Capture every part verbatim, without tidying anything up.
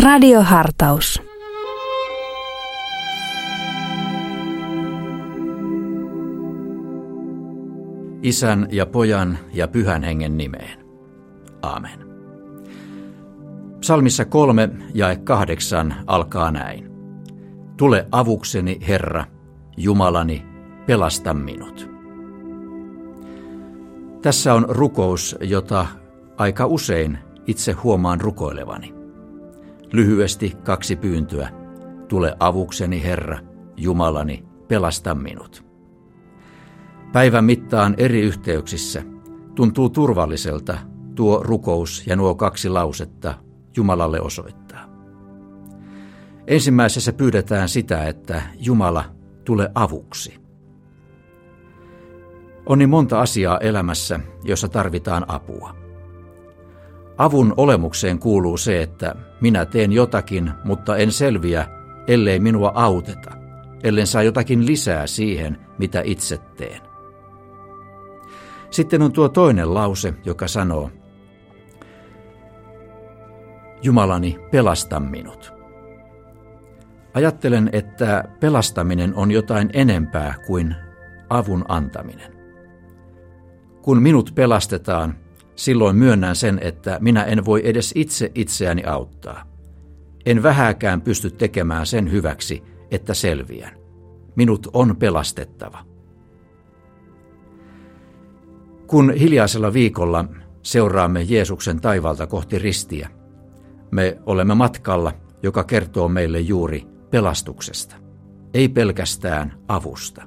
Radiohartaus. Isän ja Pojan ja Pyhän Hengen nimeen. Aamen. Psalmissa kolme jae kahdeksan alkaa näin. Tule avukseni, Herra, Jumalani, pelasta minut. Tässä on rukous, jota aika usein itse huomaan rukoilevani. Lyhyesti kaksi pyyntöä. Tule avukseni, Herra, Jumalani, pelasta minut. Päivän mittaan eri yhteyksissä tuntuu turvalliselta tuo rukous ja nuo kaksi lausetta Jumalalle osoittaa. Ensimmäisessä pyydetään sitä, että Jumala tule avuksi. On niin monta asiaa elämässä, jossa tarvitaan apua. Avun olemukseen kuuluu se, että minä teen jotakin, mutta en selviä, ellei minua auteta, ellen saa jotakin lisää siihen, mitä itse teen. Sitten on tuo toinen lause, joka sanoo, Jumalani, pelasta minut. Ajattelen, että pelastaminen on jotain enempää kuin avun antaminen. Kun minut pelastetaan, silloin myönnän sen, että minä en voi edes itse itseäni auttaa. En vähääkään pysty tekemään sen hyväksi, että selviän. Minut on pelastettava. Kun hiljaisella viikolla seuraamme Jeesuksen taivaalta kohti ristiä, me olemme matkalla, joka kertoo meille juuri pelastuksesta, ei pelkästään avusta.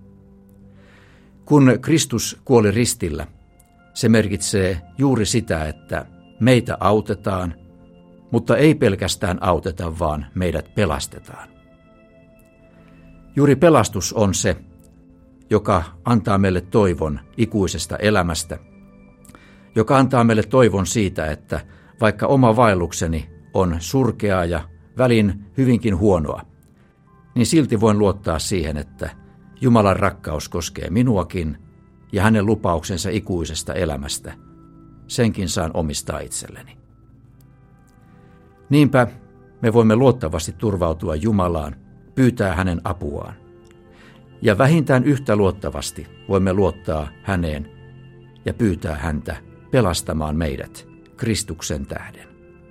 Kun Kristus kuoli ristillä, se merkitsee juuri sitä, että meitä autetaan, mutta ei pelkästään auteta, vaan meidät pelastetaan. Juuri pelastus on se, joka antaa meille toivon ikuisesta elämästä, joka antaa meille toivon siitä, että vaikka oma vaellukseni on surkeaa ja välin hyvinkin huonoa, niin silti voin luottaa siihen, että Jumalan rakkaus koskee minuakin ja hänen lupauksensa ikuisesta elämästä. Senkin saan omistaa itselleni. Niinpä me voimme luottavasti turvautua Jumalaan, pyytää hänen apuaan. Ja vähintään yhtä luottavasti voimme luottaa häneen ja pyytää häntä pelastamaan meidät Kristuksen tähden.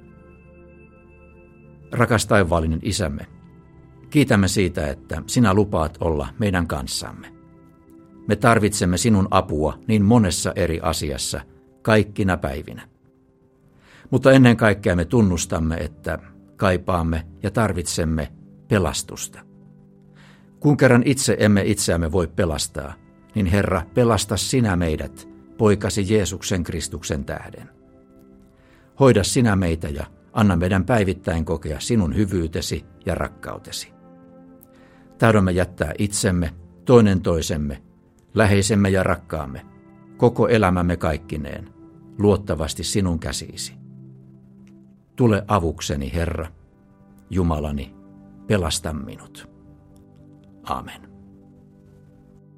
Rakas taivaallinen Isämme, kiitämme siitä, että sinä lupaat olla meidän kanssamme. Me tarvitsemme sinun apua niin monessa eri asiassa, kaikkina päivinä. Mutta ennen kaikkea me tunnustamme, että kaipaamme ja tarvitsemme pelastusta. Kun kerran itse emme itseämme voi pelastaa, niin Herra, pelasta sinä meidät, poikasi Jeesuksen Kristuksen tähden. Hoida sinä meitä ja anna meidän päivittäin kokea sinun hyvyytesi ja rakkautesi. Tahdomme jättää itsemme, toinen toisemme, läheisemme ja rakkaamme, koko elämämme kaikkineen, luottavasti sinun käsiisi. Tule avukseni, Herra, Jumalani, pelasta minut. Aamen.